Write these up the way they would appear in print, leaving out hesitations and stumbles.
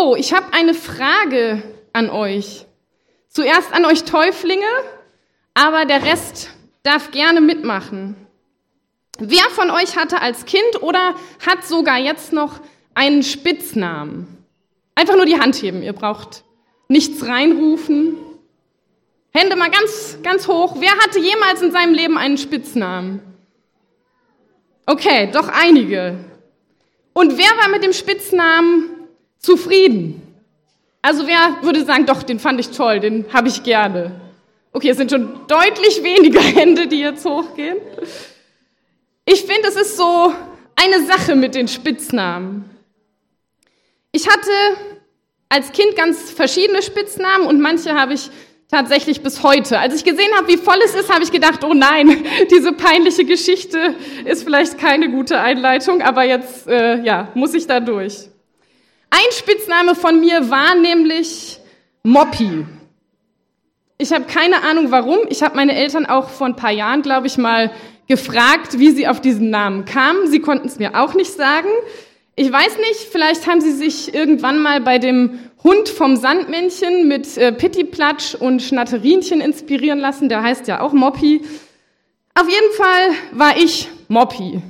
So, ich habe eine Frage an euch. Zuerst an euch Täuflinge, aber der Rest darf gerne mitmachen. Wer von euch hatte als Kind oder hat sogar jetzt noch einen Spitznamen? Einfach nur die Hand heben, ihr braucht nichts reinrufen. Hände mal ganz, ganz hoch. Wer hatte jemals in seinem Leben einen Spitznamen? Okay, doch einige. Und wer war mit dem Spitznamen zufrieden? Also wer würde sagen, doch, den fand ich toll, den habe ich gerne. Okay, es sind schon deutlich weniger Hände, die jetzt hochgehen. Ich finde, es ist so eine Sache mit den Spitznamen. Ich hatte als Kind ganz verschiedene Spitznamen und manche habe ich tatsächlich bis heute. Als ich gesehen habe, wie voll es ist, habe ich gedacht, oh nein, diese peinliche Geschichte ist vielleicht keine gute Einleitung, aber jetzt muss ich da durch. Ein Spitzname von mir war nämlich Moppi. Ich habe keine Ahnung warum. Ich habe meine Eltern auch vor ein paar Jahren, glaube ich, mal gefragt, wie sie auf diesen Namen kamen. Sie konnten es mir auch nicht sagen. Ich weiß nicht, vielleicht haben sie sich irgendwann mal bei dem Hund vom Sandmännchen mit Pittiplatsch und Schnatterinchen inspirieren lassen. Der heißt ja auch Moppi. Auf jeden Fall war ich Moppi.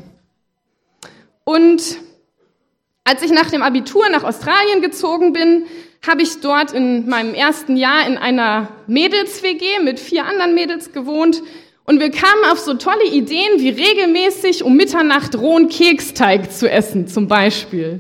Und als ich nach dem Abitur nach Australien gezogen bin, habe ich dort in meinem ersten Jahr in einer Mädels-WG mit 4 anderen Mädels gewohnt. Und wir kamen auf so tolle Ideen, wie regelmäßig um Mitternacht rohen Keksteig zu essen, zum Beispiel.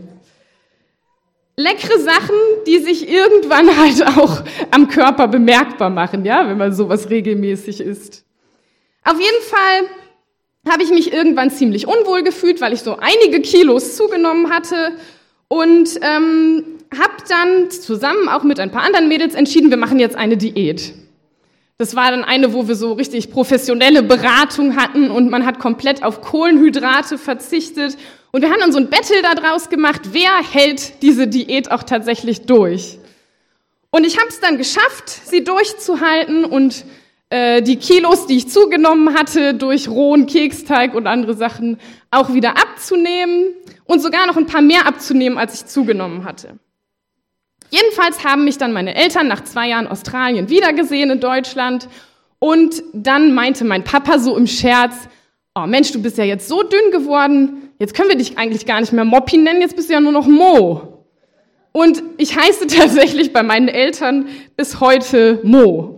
Leckere Sachen, die sich irgendwann halt auch am Körper bemerkbar machen, ja, wenn man sowas regelmäßig isst. Auf jeden Fall habe ich mich irgendwann ziemlich unwohl gefühlt, weil ich so einige Kilos zugenommen hatte und habe dann zusammen auch mit ein paar anderen Mädels entschieden, wir machen jetzt eine Diät. Das war dann eine, wo wir so richtig professionelle Beratung hatten und man hat komplett auf Kohlenhydrate verzichtet. Und wir haben dann so ein Battle daraus gemacht, wer hält diese Diät auch tatsächlich durch. Und ich habe es dann geschafft, sie durchzuhalten und die Kilos, die ich zugenommen hatte, durch rohen Keksteig und andere Sachen auch wieder abzunehmen und sogar noch ein paar mehr abzunehmen, als ich zugenommen hatte. Jedenfalls haben mich dann meine Eltern nach 2 Jahren Australien wiedergesehen in Deutschland und dann meinte mein Papa so im Scherz, oh Mensch, du bist ja jetzt so dünn geworden, jetzt können wir dich eigentlich gar nicht mehr Moppi nennen, jetzt bist du ja nur noch Mo. Und ich heiße tatsächlich bei meinen Eltern bis heute Mo.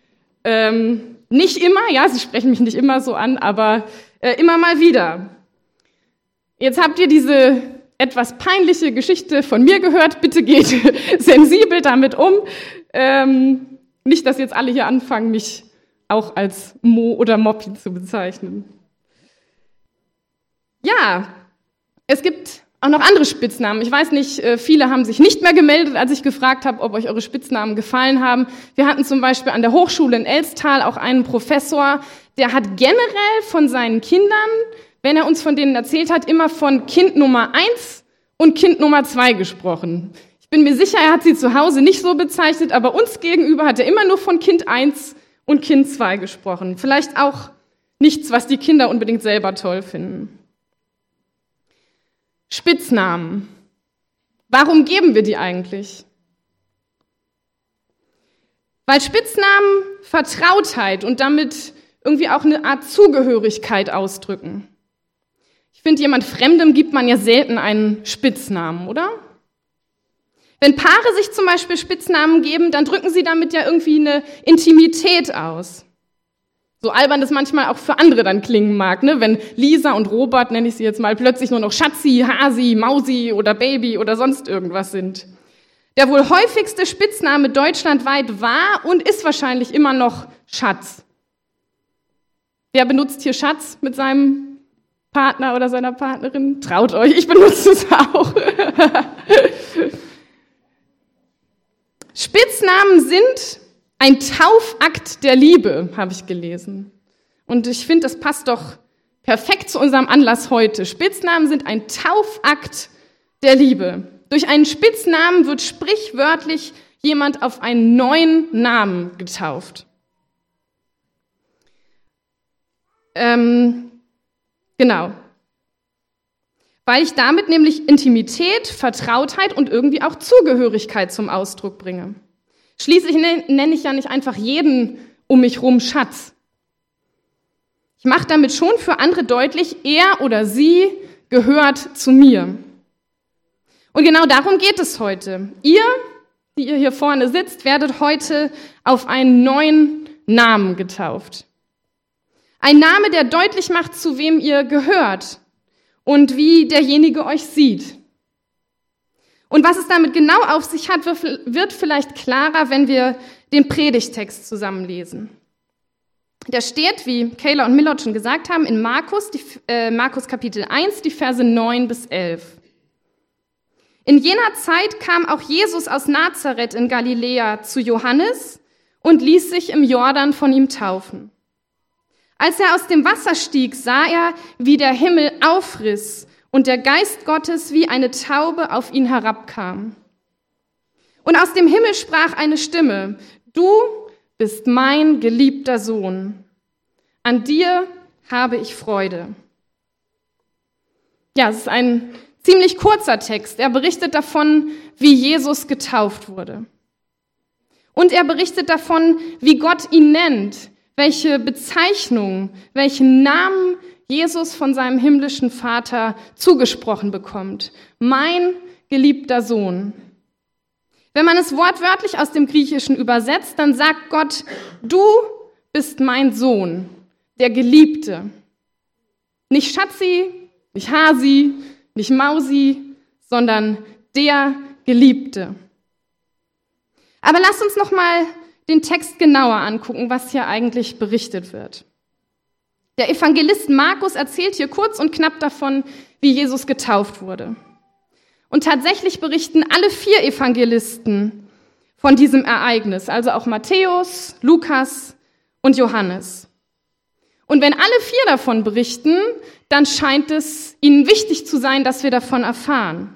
Nicht immer, ja, sie sprechen mich nicht immer so an, aber immer mal wieder. Jetzt habt ihr diese etwas peinliche Geschichte von mir gehört. Bitte geht sensibel damit um. Nicht, dass jetzt alle hier anfangen, mich auch als Mo oder Moppi zu bezeichnen. Ja, es gibt auch noch andere Spitznamen. Ich weiß nicht, viele haben sich nicht mehr gemeldet, als ich gefragt habe, ob euch eure Spitznamen gefallen haben. Wir hatten zum Beispiel an der Hochschule in Elstal auch einen Professor, der hat generell von seinen Kindern, wenn er uns von denen erzählt hat, immer von Kind Nummer 1 und Kind Nummer 2 gesprochen. Ich bin mir sicher, er hat sie zu Hause nicht so bezeichnet, aber uns gegenüber hat er immer nur von Kind 1 und Kind 2 gesprochen. Vielleicht auch nichts, was die Kinder unbedingt selber toll finden. Spitznamen. Warum geben wir die eigentlich? Weil Spitznamen Vertrautheit und damit irgendwie auch eine Art Zugehörigkeit ausdrücken. Ich finde, jemand Fremdem gibt man ja selten einen Spitznamen, oder? Wenn Paare sich zum Beispiel Spitznamen geben, dann drücken sie damit ja irgendwie eine Intimität aus. So albern das manchmal auch für andere dann klingen mag, ne? Wenn Lisa und Robert, nenne ich sie jetzt mal, plötzlich nur noch Schatzi, Hasi, Mausi oder Baby oder sonst irgendwas sind. Der wohl häufigste Spitzname deutschlandweit war und ist wahrscheinlich immer noch Schatz. Wer benutzt hier Schatz mit seinem Partner oder seiner Partnerin? Traut euch, ich benutze es auch. Spitznamen sind ein Taufakt der Liebe, habe ich gelesen. Und ich finde, das passt doch perfekt zu unserem Anlass heute. Spitznamen sind ein Taufakt der Liebe. Durch einen Spitznamen wird sprichwörtlich jemand auf einen neuen Namen getauft. Genau. weil ich damit nämlich Intimität, Vertrautheit und irgendwie auch Zugehörigkeit zum Ausdruck bringe. Schließlich nenne ich ja nicht einfach jeden um mich rum Schatz. Ich mache damit schon für andere deutlich, er oder sie gehört zu mir. Und genau darum geht es heute. Ihr, die ihr hier vorne sitzt, werdet heute auf einen neuen Namen getauft. Ein Name, der deutlich macht, zu wem ihr gehört und wie derjenige euch sieht. Und was es damit genau auf sich hat, wird vielleicht klarer, wenn wir den Predigtext zusammenlesen. Der steht, wie Kayla und Millot schon gesagt haben, in Markus Kapitel 1, die Verse 9 bis 11. In jener Zeit kam auch Jesus aus Nazareth in Galiläa zu Johannes und ließ sich im Jordan von ihm taufen. Als er aus dem Wasser stieg, sah er, wie der Himmel aufriss und der Geist Gottes wie eine Taube auf ihn herabkam. Und aus dem Himmel sprach eine Stimme: Du bist mein geliebter Sohn. An dir habe ich Freude. Ja, es ist ein ziemlich kurzer Text. Er berichtet davon, wie Jesus getauft wurde. Und er berichtet davon, wie Gott ihn nennt, welche Bezeichnung, welchen Namen Jesus von seinem himmlischen Vater zugesprochen bekommt. Mein geliebter Sohn. Wenn man es wortwörtlich aus dem Griechischen übersetzt, dann sagt Gott: Du bist mein Sohn, der Geliebte. Nicht Schatzi, nicht Hasi, nicht Mausi, sondern der Geliebte. Aber lasst uns noch mal den Text genauer angucken, was hier eigentlich berichtet wird. Der Evangelist Markus erzählt hier kurz und knapp davon, wie Jesus getauft wurde. Und tatsächlich berichten alle 4 Evangelisten von diesem Ereignis, also auch Matthäus, Lukas und Johannes. Und wenn alle 4 davon berichten, dann scheint es ihnen wichtig zu sein, dass wir davon erfahren.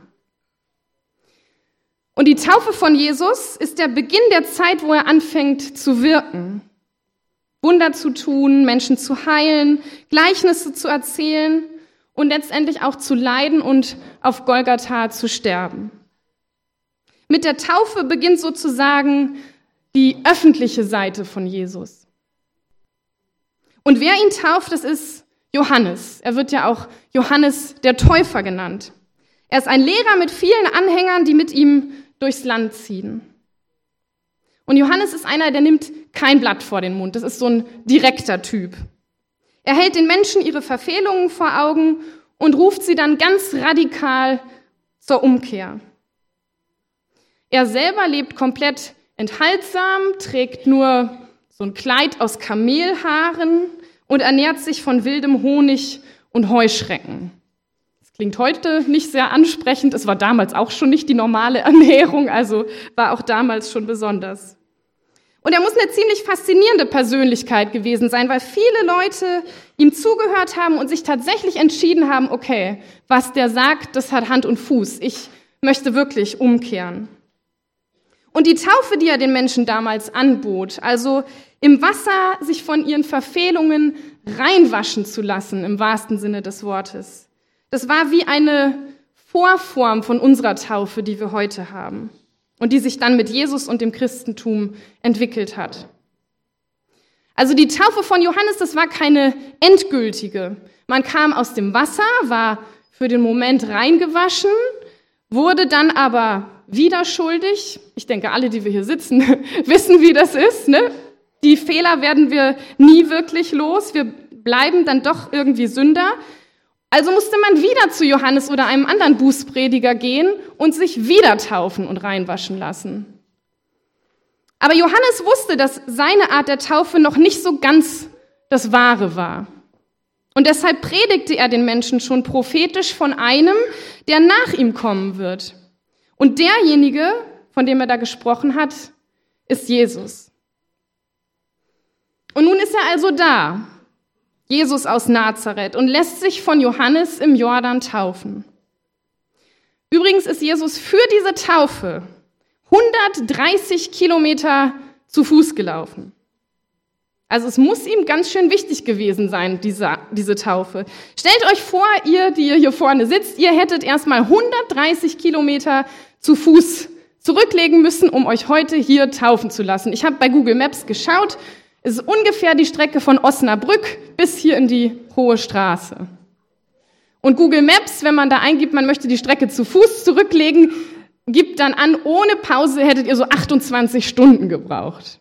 Und die Taufe von Jesus ist der Beginn der Zeit, wo er anfängt zu wirken. Wunder zu tun, Menschen zu heilen, Gleichnisse zu erzählen und letztendlich auch zu leiden und auf Golgatha zu sterben. Mit der Taufe beginnt sozusagen die öffentliche Seite von Jesus. Und wer ihn tauft, das ist Johannes. Er wird ja auch Johannes der Täufer genannt. Er ist ein Lehrer mit vielen Anhängern, die mit ihm durchs Land ziehen. Und Johannes ist einer, der nimmt kein Blatt vor den Mund. Das ist so ein direkter Typ. Er hält den Menschen ihre Verfehlungen vor Augen und ruft sie dann ganz radikal zur Umkehr. Er selber lebt komplett enthaltsam, trägt nur so ein Kleid aus Kamelhaaren und ernährt sich von wildem Honig und Heuschrecken. Das klingt heute nicht sehr ansprechend, es war damals auch schon nicht die normale Ernährung, also war auch damals schon besonders. Und er muss eine ziemlich faszinierende Persönlichkeit gewesen sein, weil viele Leute ihm zugehört haben und sich tatsächlich entschieden haben, okay, was der sagt, das hat Hand und Fuß. Ich möchte wirklich umkehren. Und die Taufe, die er den Menschen damals anbot, also im Wasser sich von ihren Verfehlungen reinwaschen zu lassen, im wahrsten Sinne des Wortes, das war wie eine Vorform von unserer Taufe, die wir heute haben und die sich dann mit Jesus und dem Christentum entwickelt hat. Also die Taufe von Johannes, das war keine endgültige. Man kam aus dem Wasser, war für den Moment reingewaschen, wurde dann aber wieder schuldig. Ich denke, alle, die wir hier sitzen, wissen, wie das ist, ne? Die Fehler werden wir nie wirklich los. Wir bleiben dann doch irgendwie Sünder. Also musste man wieder zu Johannes oder einem anderen Bußprediger gehen und sich wieder taufen und reinwaschen lassen. Aber Johannes wusste, dass seine Art der Taufe noch nicht so ganz das Wahre war. Und deshalb predigte er den Menschen schon prophetisch von einem, der nach ihm kommen wird. Und derjenige, von dem er da gesprochen hat, ist Jesus. Und nun ist er also da, Jesus aus Nazareth, und lässt sich von Johannes im Jordan taufen. Übrigens ist Jesus für diese Taufe 130 Kilometer zu Fuß gelaufen. Also es muss ihm ganz schön wichtig gewesen sein, diese Taufe. Stellt euch vor, ihr, die ihr hier vorne sitzt, ihr hättet erstmal 130 Kilometer zu Fuß zurücklegen müssen, um euch heute hier taufen zu lassen. Ich habe bei Google Maps geschaut, es ist ungefähr die Strecke von Osnabrück bis hier in die Hohe Straße. Und Google Maps, wenn man da eingibt, man möchte die Strecke zu Fuß zurücklegen, gibt dann an, ohne Pause hättet ihr so 28 Stunden gebraucht.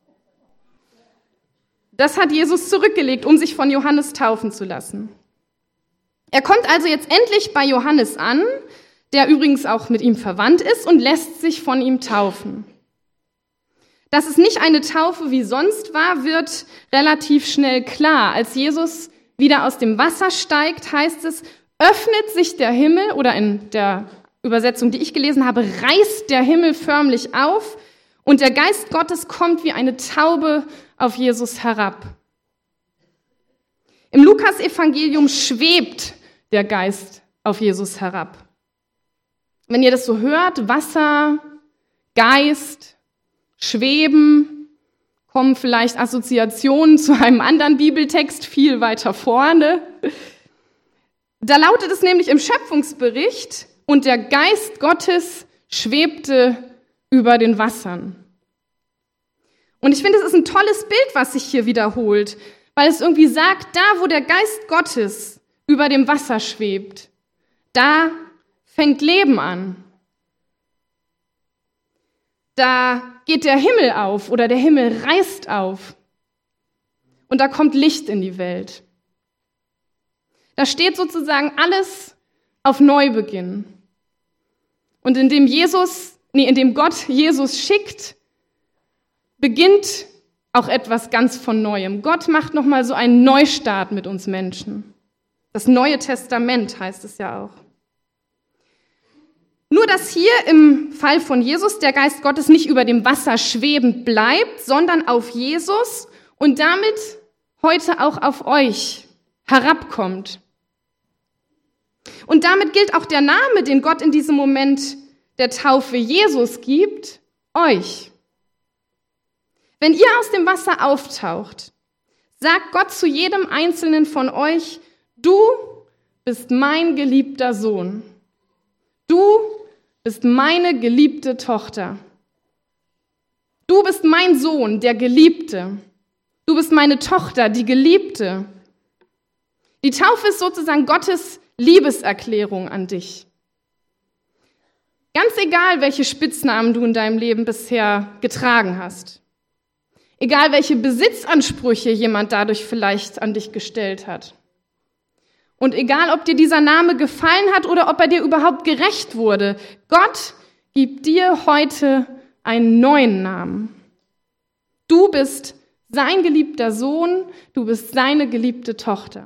Das hat Jesus zurückgelegt, um sich von Johannes taufen zu lassen. Er kommt also jetzt endlich bei Johannes an, der übrigens auch mit ihm verwandt ist, und lässt sich von ihm taufen. Dass es nicht eine Taufe wie sonst war, wird relativ schnell klar. Als Jesus wieder aus dem Wasser steigt, heißt es, öffnet sich der Himmel, oder in der Übersetzung, die ich gelesen habe, reißt der Himmel förmlich auf und der Geist Gottes kommt wie eine Taube auf Jesus herab. Im Lukas-Evangelium schwebt der Geist auf Jesus herab. Wenn ihr das so hört, Wasser, Geist, Schweben, kommen vielleicht Assoziationen zu einem anderen Bibeltext viel weiter vorne. Da lautet es nämlich im Schöpfungsbericht, und der Geist Gottes schwebte über den Wassern. Und ich finde, es ist ein tolles Bild, was sich hier wiederholt, weil es irgendwie sagt, da wo der Geist Gottes über dem Wasser schwebt, da fängt Leben an. Da geht der Himmel auf oder der Himmel reißt auf und da kommt Licht in die Welt. Da steht sozusagen alles auf Neubeginn. Und indem Gott Jesus schickt, beginnt auch etwas ganz von Neuem. Gott macht nochmal so einen Neustart mit uns Menschen. Das Neue Testament heißt es ja auch. Nur, dass hier im Fall von Jesus der Geist Gottes nicht über dem Wasser schwebend bleibt, sondern auf Jesus und damit heute auch auf euch herabkommt. Und damit gilt auch der Name, den Gott in diesem Moment der Taufe Jesus gibt, euch. Wenn ihr aus dem Wasser auftaucht, sagt Gott zu jedem Einzelnen von euch, du bist mein geliebter Sohn. Du bist meine geliebte Tochter. Du bist mein Sohn, der Geliebte. Du bist meine Tochter, die Geliebte. Die Taufe ist sozusagen Gottes Liebeserklärung an dich. Ganz egal, welche Spitznamen du in deinem Leben bisher getragen hast. Egal, welche Besitzansprüche jemand dadurch vielleicht an dich gestellt hat. Und egal, ob dir dieser Name gefallen hat oder ob er dir überhaupt gerecht wurde, Gott gibt dir heute einen neuen Namen. Du bist sein geliebter Sohn, du bist seine geliebte Tochter.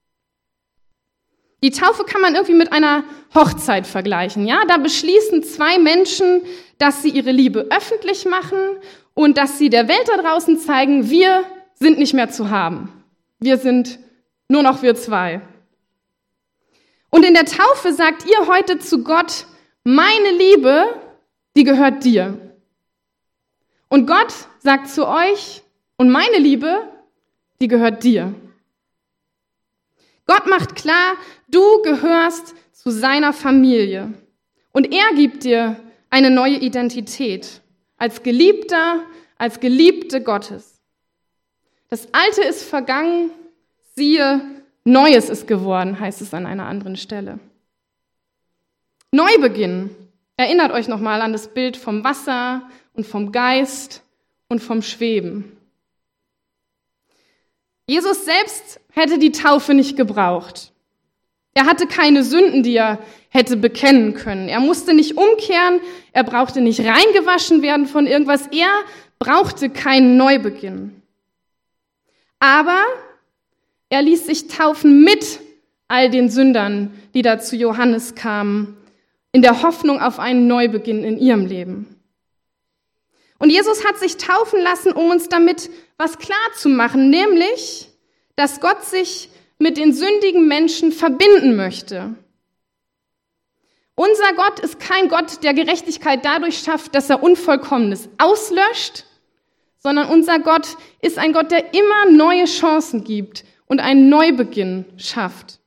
Die Taufe kann man irgendwie mit einer Hochzeit vergleichen. Ja, da beschließen zwei Menschen, dass sie ihre Liebe öffentlich machen und dass sie der Welt da draußen zeigen, wir sind nicht mehr zu haben. Wir sind nur noch wir zwei. Und in der Taufe sagt ihr heute zu Gott, meine Liebe, die gehört dir. Und Gott sagt zu euch, und meine Liebe, die gehört dir. Gott macht klar, du gehörst zu seiner Familie. Und er gibt dir eine neue Identität als Geliebter, als Geliebte Gottes. Das Alte ist vergangen, siehe, Neues ist geworden, heißt es an einer anderen Stelle. Neubeginn. Erinnert euch nochmal an das Bild vom Wasser und vom Geist und vom Schweben. Jesus selbst hätte die Taufe nicht gebraucht. Er hatte keine Sünden, die er hätte bekennen können. Er musste nicht umkehren, er brauchte nicht reingewaschen werden von irgendwas. Er brauchte keinen Neubeginn. Aber er ließ sich taufen mit all den Sündern, die da zu Johannes kamen, in der Hoffnung auf einen Neubeginn in ihrem Leben. Und Jesus hat sich taufen lassen, um uns damit was klar zu machen, nämlich, dass Gott sich mit den sündigen Menschen verbinden möchte. Unser Gott ist kein Gott, der Gerechtigkeit dadurch schafft, dass er Unvollkommenes auslöscht, sondern unser Gott ist ein Gott, der immer neue Chancen gibt und einen Neubeginn schafft.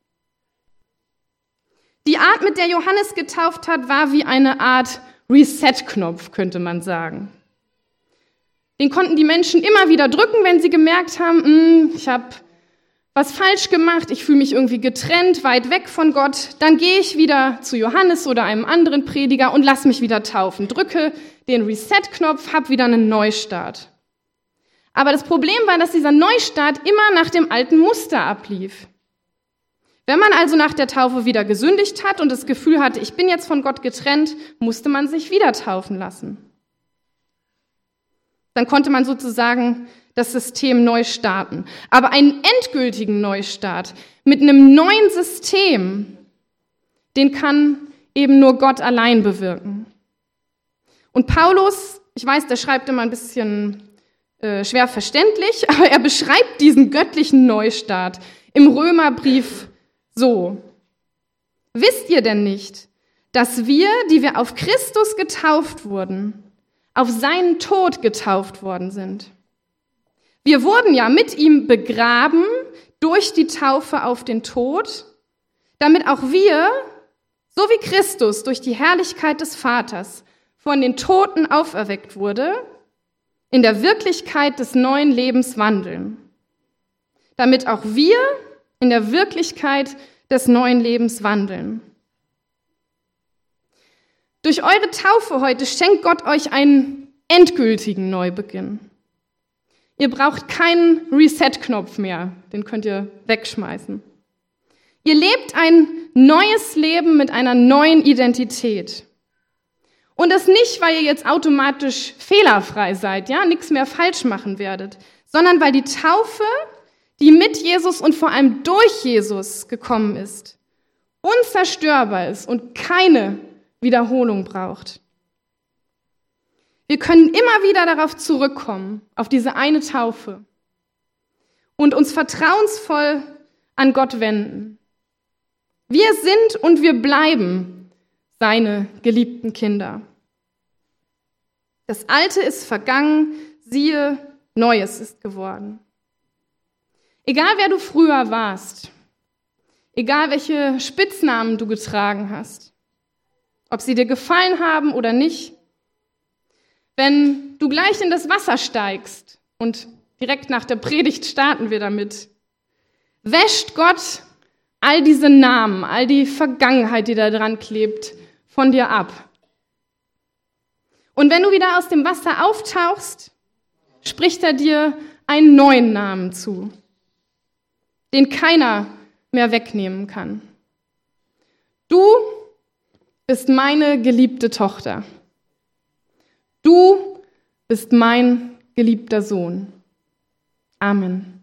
Die Art, mit der Johannes getauft hat, war wie eine Art Reset-Knopf, könnte man sagen. Den konnten die Menschen immer wieder drücken, wenn sie gemerkt haben, ich habe was falsch gemacht, ich fühle mich irgendwie getrennt, weit weg von Gott. Dann gehe ich wieder zu Johannes oder einem anderen Prediger und lass mich wieder taufen. Drücke den Reset-Knopf, habe wieder einen Neustart. Aber das Problem war, dass dieser Neustart immer nach dem alten Muster ablief. Wenn man also nach der Taufe wieder gesündigt hat und das Gefühl hatte, ich bin jetzt von Gott getrennt, musste man sich wieder taufen lassen. Dann konnte man sozusagen das System neu starten. Aber einen endgültigen Neustart mit einem neuen System, den kann eben nur Gott allein bewirken. Und Paulus, ich weiß, der schreibt immer ein bisschen schwer verständlich, aber er beschreibt diesen göttlichen Neustart im Römerbrief so: Wisst ihr denn nicht, dass wir, die wir auf Christus getauft wurden, auf seinen Tod getauft worden sind? Wir wurden ja mit ihm begraben durch die Taufe auf den Tod, damit auch wir, so wie Christus durch die Herrlichkeit des Vaters von den Toten auferweckt wurde, in der Wirklichkeit des neuen Lebens wandeln. Damit auch wir in der Wirklichkeit des neuen Lebens wandeln. Durch eure Taufe heute schenkt Gott euch einen endgültigen Neubeginn. Ihr braucht keinen Reset-Knopf mehr, den könnt ihr wegschmeißen. Ihr lebt ein neues Leben mit einer neuen Identität. Und das nicht, weil ihr jetzt automatisch fehlerfrei seid, ja, nichts mehr falsch machen werdet, sondern weil die Taufe, die mit Jesus und vor allem durch Jesus gekommen ist, unzerstörbar ist und keine Wiederholung braucht. Wir können immer wieder darauf zurückkommen, auf diese eine Taufe und uns vertrauensvoll an Gott wenden. Wir sind und wir bleiben seine geliebten Kinder. Das Alte ist vergangen, siehe, Neues ist geworden. Egal wer du früher warst, egal welche Spitznamen du getragen hast, ob sie dir gefallen haben oder nicht, wenn du gleich in das Wasser steigst, und direkt nach der Predigt starten wir damit, wäscht Gott all diese Namen, all die Vergangenheit, die da dran klebt, von dir ab. Und wenn du wieder aus dem Wasser auftauchst, spricht er dir einen neuen Namen zu, den keiner mehr wegnehmen kann. Du bist meine geliebte Tochter. Du bist mein geliebter Sohn. Amen.